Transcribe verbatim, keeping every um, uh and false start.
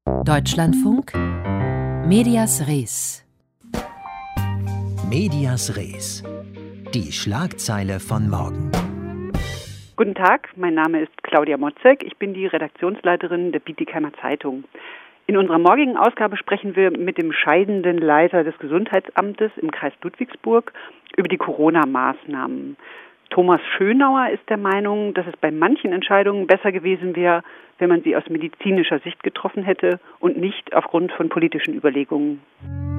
Deutschlandfunk Medias Res. Medias Res. Die Schlagzeile von morgen. Guten Tag, mein Name ist Claudia Motzek. Ich bin die Redaktionsleiterin der Bietigheimer Zeitung. In unserer morgigen Ausgabe sprechen wir mit dem scheidenden Leiter des Gesundheitsamtes im Kreis Ludwigsburg über die Corona-Maßnahmen. Thomas Schönauer ist der Meinung, dass es bei manchen Entscheidungen besser gewesen wäre, wenn man sie aus medizinischer Sicht getroffen hätte und nicht aufgrund von politischen Überlegungen.